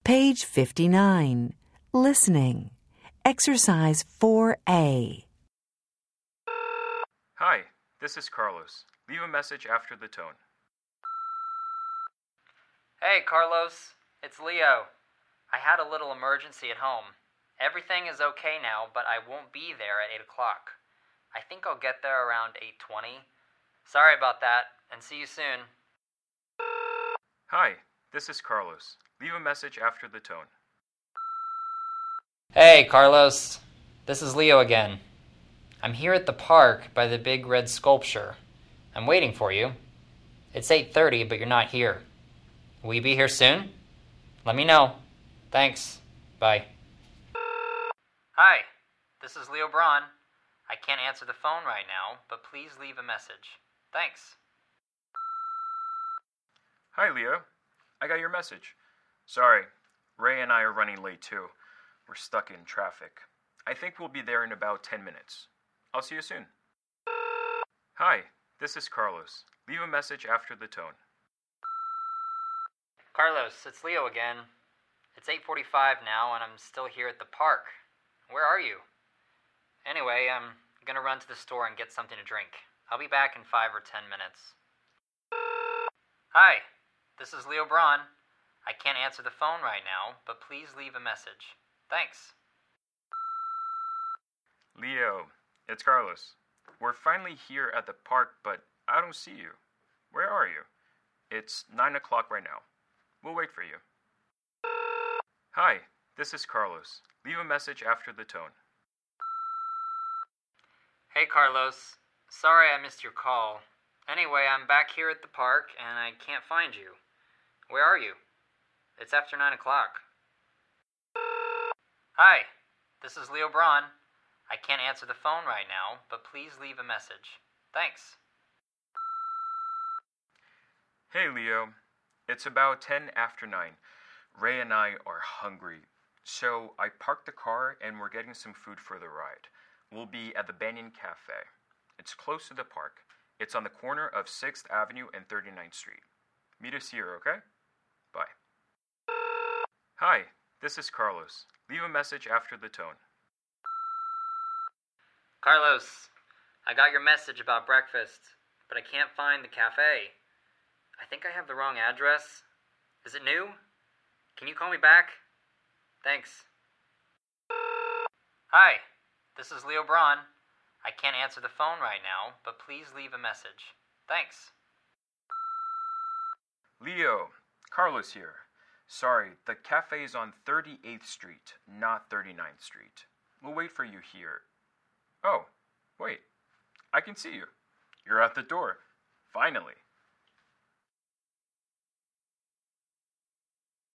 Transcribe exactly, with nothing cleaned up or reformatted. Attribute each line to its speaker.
Speaker 1: Page fifty-nine. Listening. Exercise four A.
Speaker 2: Hi, this is Carlos. Leave a message after the tone.
Speaker 3: Hey, Carlos. It's Leo. I had a little emergency at home. Everything is okay now, but I won't be there at eight o'clock. I think I'll get there around eight twenty. Sorry about that, and see you soon.
Speaker 2: Hi, this is Carlos. Leave a message after the tone.
Speaker 3: Hey, Carlos. This is Leo again. I'm here at the park by the big red sculpture. I'm waiting for you. It's eight thirty, but you're not here. Will you be here soon? Let me know. Thanks. Bye. Hi, this is Leo Braun. I can't answer the phone right now, but please leave a message. Thanks.
Speaker 2: Hi, Leo. I got your message. Sorry, Ray and I are running late too. We're stuck in traffic. I think we'll be there in about ten minutes. I'll see you soon. Hi, this is Carlos. Leave a message after the tone.
Speaker 3: Carlos, it's Leo again. It's eight forty-five now, and I'm still here at the park. Where are you? Anyway, I'm gonna run to the store and get something to drink. I'll be back in five or ten minutes. Hi, this is Leo Braun. I can't answer the phone right now, but please leave a message. Thanks.
Speaker 2: Leo, it's Carlos. We're finally here at the park, but I don't see you. Where are you? It's nine o'clock right now. We'll wait for you. Hi, this is Carlos. Leave a message after the tone.
Speaker 3: Hey, Carlos. Sorry I missed your call. Anyway, I'm back here at the park, and I can't find you. Where are you? It's after nine o'clock. Hi, this is Leo Braun. I can't answer the phone right now, but please leave a message. Thanks.
Speaker 2: Hey, Leo. It's about ten after nine. Ray and I are hungry. So I parked the car and we're getting some food for the ride. We'll be at the Banyan Cafe. It's close to the park. It's on the corner of sixth Avenue and thirty-ninth Street. Meet us here, okay? Bye. Hi, this is Carlos. Leave a message after the tone.
Speaker 3: Carlos, I got your message about breakfast, but I can't find the cafe. I think I have the wrong address. Is it new? Can you call me back? Thanks. Hi, this is Leo Braun. I can't answer the phone right now, but please leave a message. Thanks.
Speaker 2: Leo, Carlos here. Sorry, the cafe is on thirty-eighth Street, not thirty-ninth Street. We'll wait for you here. Oh, wait. I can see you. You're at the door. Finally.